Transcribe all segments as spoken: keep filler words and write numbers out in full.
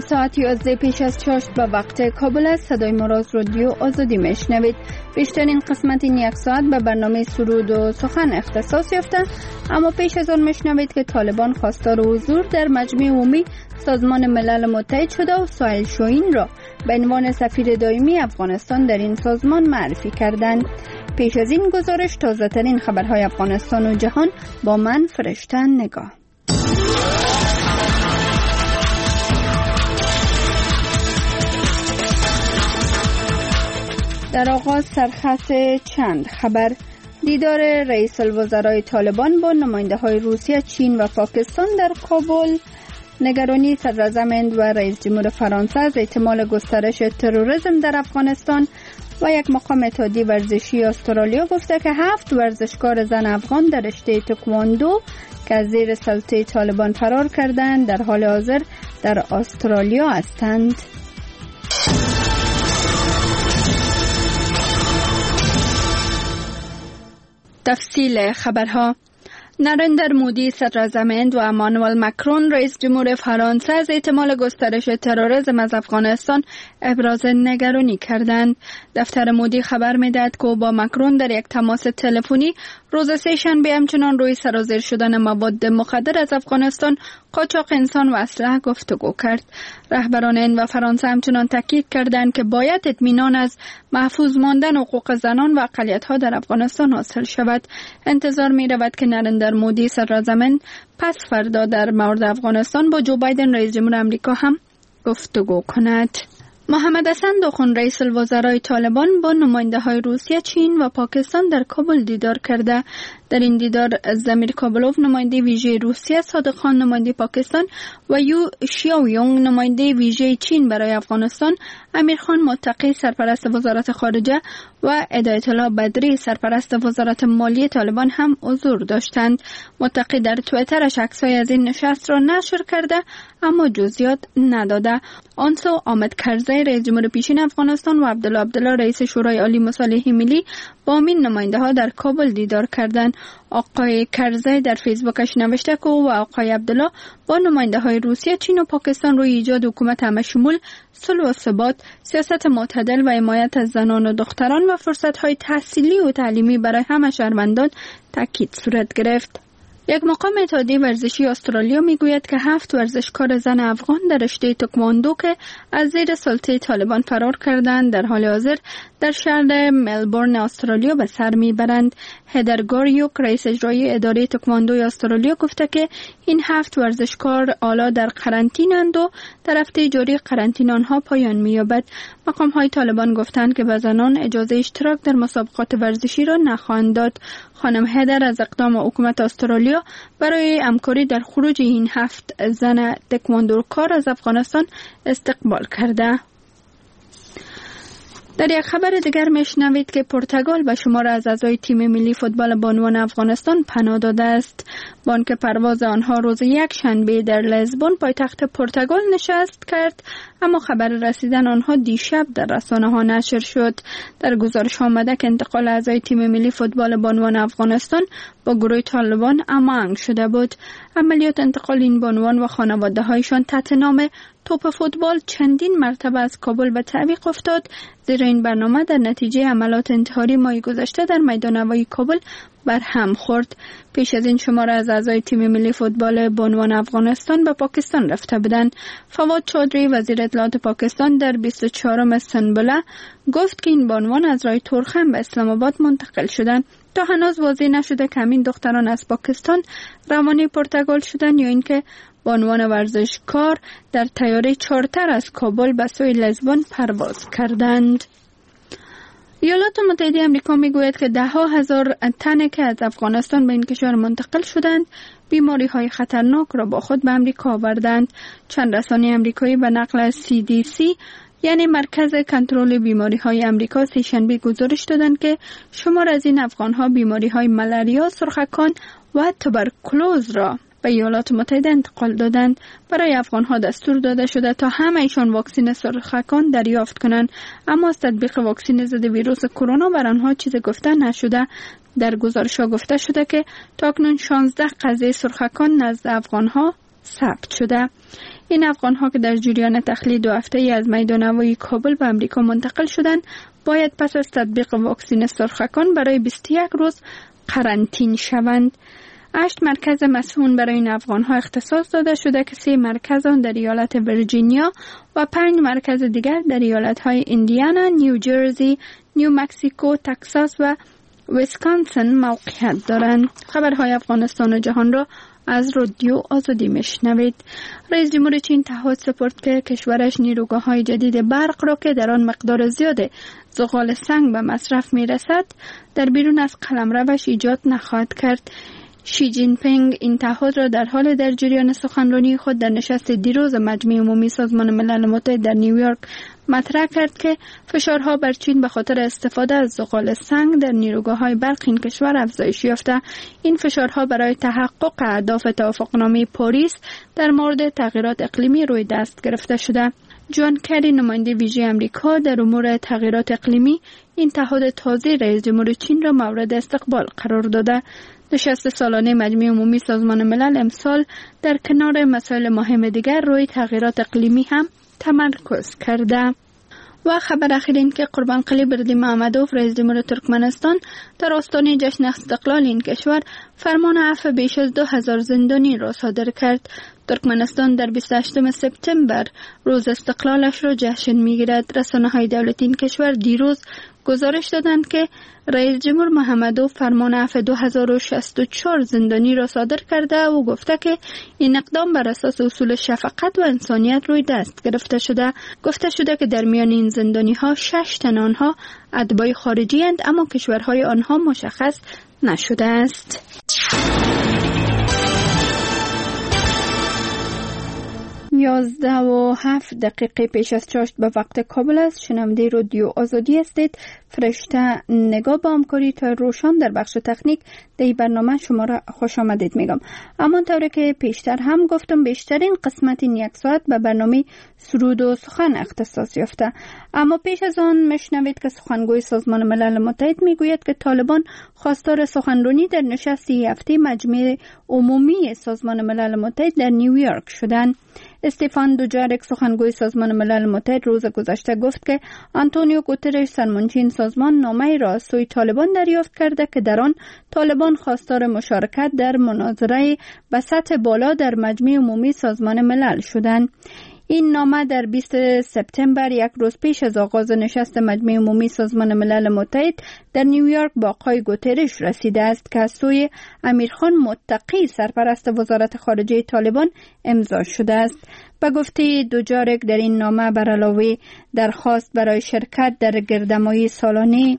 ساعت یازده پیش از چاشت به وقت کابل است. صدای ما را از رادیو آزادی میشنوید. بیشترین قسمت این یک ساعت به برنامه سرود و سخن اختصاص یافته، اما پیش از آن میشنوید که طالبان خواستار حضور در مجمع عمومی سازمان ملل متحد شده و سهیل شاهین را به عنوان سفیر دائمی افغانستان در این سازمان معرفی کردند. پیش از این گزارش تازه ترین خبرهای افغانستان و جهان با من فرشته نگاه. در آغاز سرخط چند خبر: دیدار رئیس الوزرای طالبان با نماینده های روسیه، چین و پاکستان در کابل، نگرانی صدراعظم و رئیس جمهور فرانسه از احتمال گسترش تروریسم در افغانستان و یک مقام اتحادیه ورزشی استرالیا گفته که هفت ورزشکار زن افغان در رشته تکواندو که از زیر سلطه طالبان فرار کردند در حال حاضر در استرالیا هستند. تفصیل خبرها: نریندر مودی صدراعظم هند و امانوئل مکرون رئیس جمهور فرانسه از احتمال گسترش تروریسم از افغانستان ابراز نگرانی کردند. دفتر مودی خبر می‌دهد که او با مکرون در یک تماس تلفنی روز سه‌شنبه همچنان روی سرازیر شدن مواد مخدر از افغانستان، قاچاق انسان و اسلحه گفتگو کرد. رهبران هند و فرانسه همچنان تاکید کردند که باید اطمینان از محفوظ ماندن حقوق زنان و اقلیت‌ها در افغانستان حاصل شود. انتظار می‌رود که نریندر مودی صدراعظم پس فردا در مورد افغانستان با جو بایدن رئیس جمهور آمریکا هم گفتگو کند. محمد حسن دخون رئیس الوزرای طالبان با نماینده های روسیه، چین و پاکستان در کابل دیدار کرده. در این دیدار زمیر کابلوف نماینده ویژه روسیه، صادق خان نماینده پاکستان و یو شیاویونگ نماینده ویژه چین برای افغانستان، امیر خان متقی سرپرست وزارت خارجه و هدایت الله بدری سرپرست وزارت مالیه طالبان هم حضور داشتند. متقی در توییترش عکسای از این نشست را نشر کرده اما جزئیات نداده. آنسو آمد کرزی رئیس جمهور پیشین افغانستان و عبدالله عبدالله رئیس شورای عالی مصالحه ملی با این نماینده ها در کابل دیدار کردند. آقای کرزی در فیسبوکش نوشته که او و آقای عبدالله با نماینده های روسیه، چین و پاکستان روی ایجاد حکومت همه‌شمول، صلح و ثبات، سیاست معتدل و حمایت از زنان و دختران و فرصت‌های تحصیلی و تعلیمی برای همه شهروندان تاکید صورت گرفت. یک مقام اتحادیه ورزشی استرالیا میگوید که هفت ورزشکار زن افغان در رشته تکواندو که از زیر سلطه طالبان فرار کردند در حال حاضر در شهر ملبورن استرالیا به سر میبرند. هدر گاریوک رئیس اجرایی اداره تکواندوی استرالیا گفته که این هفت ورزشکار حالا در قرنطینه‌اند و در هفته جاری قرنطینه آنها پایان می‌یابد. مقام‌های طالبان گفتند که به زنان اجازه اشتراک در مسابقات ورزشی را نخواهند داد. خانم هدر از اقدام حکومت استرالیا برای همکاری در خروج این هفت زن تکواندوکار از افغانستان استقبال کرده. در یک خبر دیگر میشنوید که پرتغال به شمار از اعضای تیم ملی فوتبال بانوان افغانستان پناه داده است. بانک پرواز آنها روز یک شنبه در لیزبون پایتخت پرتغال نشست کرد، اما خبر رسیدن آنها دیشب در رسانه ها نشر شد. در گزارش آمده که انتقال اعضای تیم ملی فوتبال بانوان افغانستان با گروه طالبان هماهنگ شده بود. عملیات انتقال این بانوان و خانواده هایشان تحت نام توپ فوتبال چندین مرتبه از کابل به تعویق افتاد، زیرا این برنامه در نتیجه حملات انتحاری ماه گذشته در میدان هوایی کابل بر هم خورد. پیش از این شماره از اعضای تیم ملی فوتبال بانوان افغانستان به پاکستان رفته بودند. فواد چودری وزیر اطلاعات پاکستان در بیست و چهارم سنبله گفت که این بانوان از راه تورخم به اسلام آباد منتقل شدند. تا هنوز واضح نشده که همین دختران از پاکستان روانه پرتغال شدند یا اینکه بانوان ورزشکار در طیاره چارتر از کابل به سوی لیزبون پرواز کردند. ایالات متحده آمریکا میگوید که ده ها هزار تن که از افغانستان به این کشور منتقل شدند بیماری های خطرناک را با خود به آمریکا آوردند. چند رسانه آمریکایی به نقل از سی دی سی یعنی مرکز کنترل بیماری های آمریکا سه‌شنبه گزارش دادند که شمار از این افغان ها بیماری های ملاریا، سرخکان و توبرکولوز را به ایالات متحده انتقال دادند. برای افغان ها دستور داده شده تا همه ایشان واکسن سرخکان دریافت کنند، اما از تطبیق واکسن ضد ویروس کرونا بر آنها چیزی گفته نشده. در گزارش ها گفته شده که تاکنون شانزده قضیه سرخکان نزد افغان ها ثبت شده. این افغان‌ها که در جریان تخلیه دو هفته‌ای از میدان هوایی کابل به امریکا منتقل شدند، باید پس از تطبیق واکسن سرخکان برای بیست و یک روز قرنطینه شوند. هشت مرکز مسئول برای این افغان‌ها اختصاص داده شده که سه مرکز آن در ایالت ویرجینیا و پنج مرکز دیگر در ایالت‌های ایندیانا، نیوجرسی، نیو مکسیکو، تگزاس و ویسکانسن موقعیت دارند. خبرهای افغانستان و جهان را از رادیو آزادی میشنوید. رئیس جمهور چین تعهد سپرد که کشورش نیروگاه‌های جدید برق را که در آن مقدار زیاد زغال سنگ به مصرف میرسد در بیرون از قلمروش ایجاد نخواهد کرد. شی جین پینگ این تعهد را در حال در جریان سخنرانی خود در نشست دیروز مجمع عمومی سازمان ملل متحد در نیویورک مطرح کرد که فشارها بر چین به خاطر استفاده از زغال سنگ در نیروگاه‌های برق این کشور افزایش یافته. این فشارها برای تحقق اهداف توافقنامه پاریس در مورد تغییرات اقلیمی روی دست گرفته شده. جان کری، نماینده ویژه امریکا در امور تغییرات اقلیمی، این تعهد تازه رئیس جمهور چین را مورد استقبال قرار داده. نشست سالانه مجمع عمومی سازمان ملل امسال در کنار مسائل مهم دیگر روی تغییرات اقلیمی هم تمرکز کرده. و خبر اخیر این که قربانقلی بردی محمدوف، رئیس جمهور ترکمنستان، در آستانه جشن استقلال این کشور فرمان عفو بیش از دو هزار زندانی را صادر کرد. ترکمنستان در بیست و هشتم سپتامبر روز استقلالش را جشن می‌گیرد. رسانه‌های دولتی این کشور دیروز گزارش دادند که رئیس جمهور محمدوف فرمان عفو دو هزار و شصت و چهار زندانی را صادر کرده و گفته که این اقدام بر اساس اصول شفقت و انسانیت روی دست گرفته شده. گفته شده که در میان این زندانی‌ها شش تن آنها اتباع خارجی اند، اما کشورهای آنها مشخص نشده است. یازده و هفت دقیقه پیش از چاشت به وقت کابل است. شنونده رادیو آزادی هستید. فرشته نگاه با همکاری تا روشان در بخش تکنیک در برنامه شما را خوش آمدید میگم. اما طوری که پیشتر هم گفتم بیشترین قسمت این یک ساعت به برنامه سرود و سخن اختصاص یافته. اما پیش از آن میشنوید که سخنگوی سازمان ملل متحد میگوید که طالبان خواستار سخنرانی در نشست هفته مجمع عمومی سازمان ملل متحد در نیویورک شدند. استفان دوجارک، سخنگوی سازمان ملل متحد، روز گذشته گفت که آنتونیو گوترش، سرمنشین سازمان، نامه‌ای را از سوی طالبان دریافت کرده که در آن طالبان خواستار مشارکت در مناظره به سطح بالا در مجمع عمومی سازمان ملل شدند. این نامه در بیست سپتامبر، یک روز پیش از آغاز نشست مجمع عمومی سازمان ملل متحد در نیویورک، با آقای گوترش رسیده است که از سوی امیرخان متقی، سرپرست وزارت خارجه طالبان، امضا شده است. به گفته دوجارک در این نامه بر علاوه درخواست برای شرکت در گردهمایی سالانه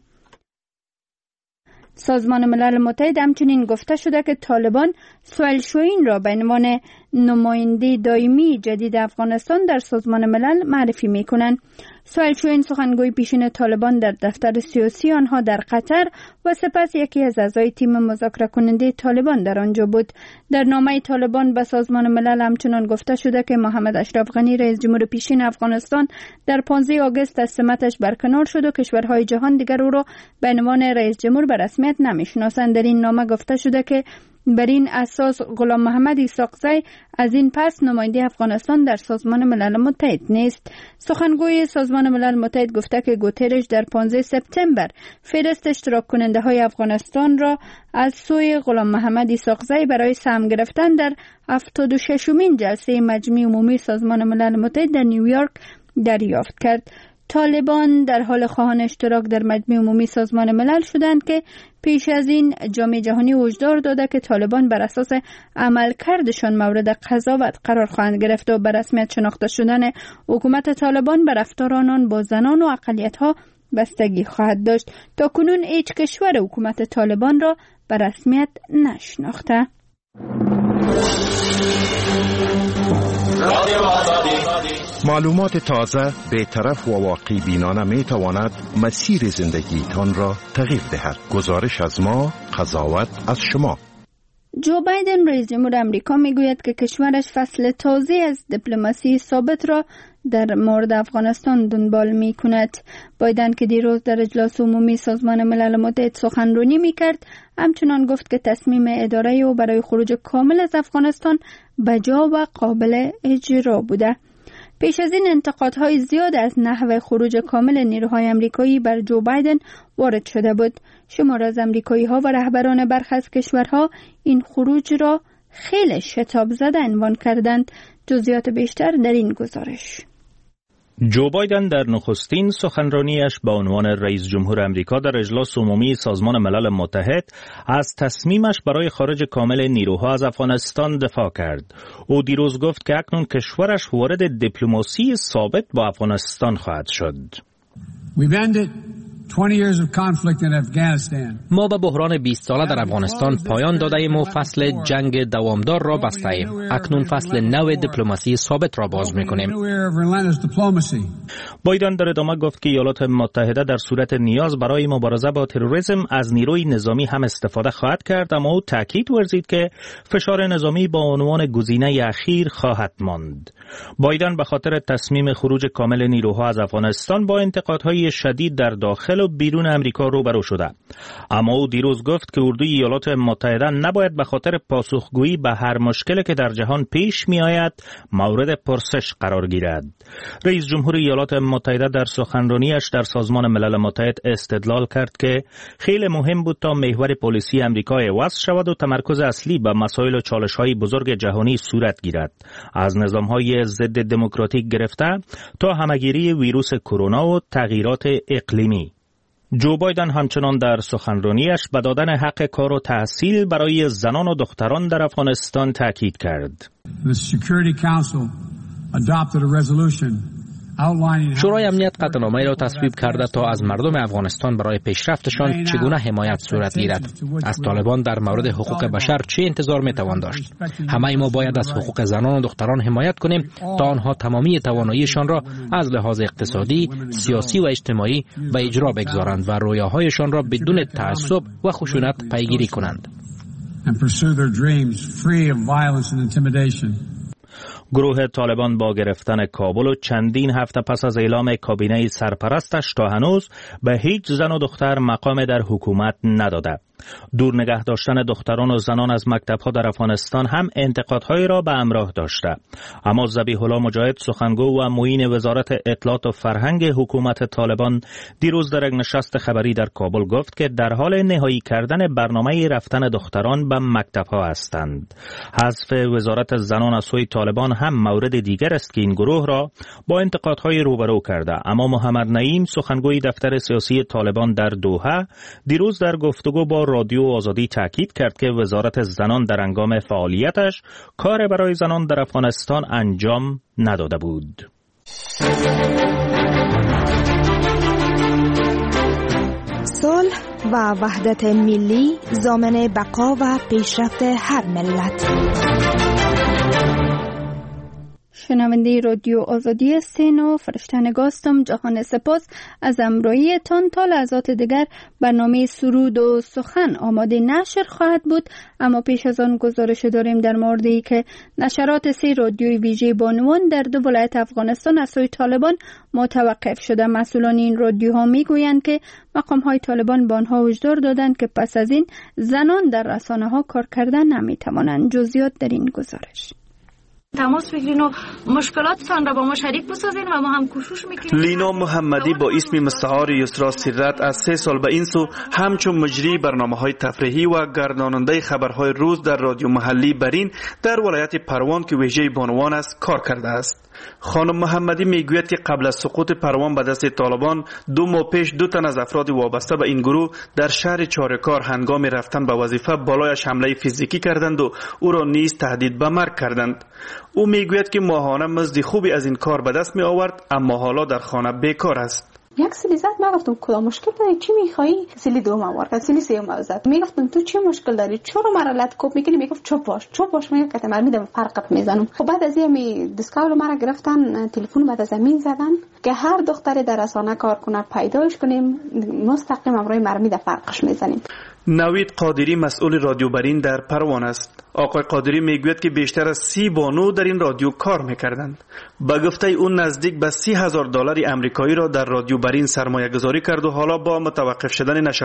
سازمان ملل متحد همچنین گفته شده که طالبان سوئیل شوین را به عنوان نماینده دائمی جدید افغانستان در سازمان ملل معرفی می کنند. سوئیل شوین سخنگوی پیشین طالبان در دفتر سیاسی آنها در قطر و سپس یکی از اعضای تیم مذاکره کننده طالبان در آنجا بود. در نامه طالبان به سازمان ملل همچنان گفته شده که محمد اشرف غنی، رئیس جمهور پیشین افغانستان، در پانزده آگوست از سمتش برکنار شد و کشورهای جهان دیگر او را به عنوان رئیس جمهور به رسمیت نمی‌شناسند. در این نامه گفته شده که بر این اساس غلام محمد اسحاقزی از این پس نماینده افغانستان در سازمان ملل متحد نیست. سخنگوی سازمان ملل متحد گفته که گوترش در پانزده سپتامبر فهرست اشتراک کننده های افغانستان را از سوی غلام محمد اسحاقزی برای سهم گرفتن در هفتاد و ششمین جلسه مجمع عمومی سازمان ملل متحد در نیویورک دریافت کرد. طالبان در حال خواهان اشتراک در مجمع عمومی سازمان ملل شدند که پیش از این جامعه جهانی هشدار داده که طالبان بر اساس عملکردشان مورد قضاوت قرار خواهند گرفت و بر رسمیت شناخته شدن حکومت طالبان بر رفتار آنان با زنان و اقلیت‌ها بستگی خواهد داشت. تا کنون هیچ کشور حکومت طالبان را بر رسمیت نشناخته. معلومات تازه، بی‌طرف و واقعی بینانه می تواند مسیر زندگیتان را تغییر دهد. گزارش از ما، قضاوت از شما. جو بایدن، رئیس جمهور امریکا، میگوید که کشورش فصل تازه از دیپلماسی ثابت را در مورد افغانستان دنبال می کند. بایدن که دیروز در اجلاس عمومی سازمان ملل متحد سخنرانی می کرد، همچنان گفت که تصمیم اداره او برای خروج کامل از افغانستان بجا و قابل اجرا بوده. پیش از این انتقادهای زیاد از نحو خروج کامل نیروهای امریکایی بر جو بایدن وارد شده بود. شمار از امریکایی ها و رهبران برخی از کشورها این خروج را خیلی شتاب زده عنوان کردند. جزئیات بیشتر در این گزارش. جو بایدن در نخستین سخنرانیش با عنوان رئیس جمهور امریکا در اجلاس عمومی سازمان ملل متحد از تصمیمش برای خارج کامل نیروها از افغانستان دفاع کرد. او دیروز گفت که اکنون کشورش وارد دیپلماسی ثابت با افغانستان خواهد شد. ما به بحران بیست ساله در افغانستان پایان داده ایم و فصل جنگ دوامدار را بسته ایم. اکنون فصل نو دیپلماسی ثابت را باز می‌کنیم. بایدن در ادامه گفت که ایالات متحده در صورت نیاز برای مبارزه با تروریسم از نیروی نظامی هم استفاده خواهد کرد، اما او تاکید ورزید که فشار نظامی با عنوان گزینه اخیر خواهد ماند. بایدن به خاطر تصمیم خروج کامل نیروها از افغانستان با انتقادهای شدید در داخل و بیرون امریکا روبرو شده، اما او دیروز گفت که اردوی ایالات متحده نباید به خاطر پاسخگویی به هر مشکلی که در جهان پیش می آید مورد پرسش قرار گیرد. رئیس جمهور ایالات متحده در سخنرانیش در سازمان ملل متحد استدلال کرد که خیلی مهم بود تا محور پلیسی امریکا عوض شود و تمرکز اصلی به مسائل و چالش‌های بزرگ جهانی صورت گیرد، از نظام‌های ضد دموکراتیک گرفته تا همگیری ویروس کرونا و تغییرات اقلیمی. جو بایدن همچنان در سخنرانیش به دادن حق کار و تحصیل برای زنان و دختران در افغانستان تاکید کرد. شورای امنیت قطعنامه‌ای را تصویب کرده تا از مردم افغانستان برای پیشرفتشان چگونه حمایت صورت گیرد. از طالبان در مورد حقوق بشر چه انتظار می‌توان داشت؟ همه ما باید از حقوق زنان و دختران حمایت کنیم تا آنها تمامی تواناییشان را از لحاظ اقتصادی، سیاسی و اجتماعی به اجرا بگذارند و رویاهایشان را بدون تعصب و خشونت پیگیری کنند. گروه طالبان با گرفتن کابل و چندین هفته پس از اعلام کابینه سرپرستش تا هنوز به هیچ زن و دختر مقام در حکومت نداده. دور نگه داشتن دختران و زنان از مکتب‌ها در افغانستان هم انتقادهایی را به همراه داشته. اما ذبیح الله مجاهد، سخنگو و معین وزارت اطلاعات و فرهنگ حکومت طالبان، دیروز در یک نشست خبری در کابل گفت که در حال نهایی کردن برنامه رفتن دختران به مکتب‌ها هستند. حذف وزارت زنان از سوی طالبان هم مورد دیگر است که این گروه را با انتقادهای روبرو کرده. اما محمد نعیم، سخنگوی دفتر سیاسی طالبان در دوحه، دیروز در گفتگو با رادیو آزادی تاکید کرد که وزارت زنان در هنگام فعالیتش کار برای زنان در افغانستان انجام نداده بود. صلح و وحدت ملی ضامن بقا و پیشرفت هر ملت. شنونده رادیو آزادی هستین و فرشتنگار هستم. جهان سپاس از همراهیتان. تا لحظات دیگر برنامه سرود و سخن آماده نشر خواهد بود، اما پیش از آن گزارش داریم در موردی که نشرات سه رادیوی ویژه بانوان در دو ولایت افغانستان از سوی طالبان متوقف شده. مسئولان این رادیوها میگویند که مقام های طالبان به آنها هشدار دادند که پس از این زنان در رسانه ها کار کردن نمیتوانند. جزئیات در این گزارش. تماس بگیرین و مشکلاتتان را با ما شریک بسازین و ما هم کوشش میکنیم. لینا محمدی با اسم مستعار یسرا سیرت از سه سال به این سو همچون مجری برنامه‌های تفریحی و گرداننده خبرهای روز در رادیو محلی برین در ولایت پروان که ویژه بانوان است کار کرده است. خانم محمدی میگوید که قبل از سقوط پروان به دست طالبان دو ماه پیش دو تن از افراد وابسته به این گروه در شهر چارکار هنگام رفتن به وظیفه بالایش حمله فیزیکی کردند و او را نیز تهدید به مرگ کردند. او میگوید که ماهانه مزد خوبی از این کار به دست می آورد، اما حالا در خانه بیکار است. یک سیلی زد، من گفتم کدام مشکل داری، چی میخوایی؟ سیلی دوم آورد، سیلی سوم زد. میگفتم تو چی مشکل داری؟ چرا مرا لط کوب میکنی؟ میگفت چوب باش چوب باش. من گفتم من میدم فرقت میزنم. خب بعد از این دسکاول مرا گرفتن، تلفن بعد از زمین زدن که هر دختری در رسانه کار کنه پیداش کنیم، مستقیم امروی مرا میده فرقش میزنیم. نوید قادری مسئول رادیو برین در پروان است. آقای قادری میگوید که بیشتر از سی بانو در این رادیو کار میکردند. به گفته اون نزدیک به سی هزار دلار امریکایی را در رادیو برین سرمایه گذاری کرد و حالا با متوقف شدن نشر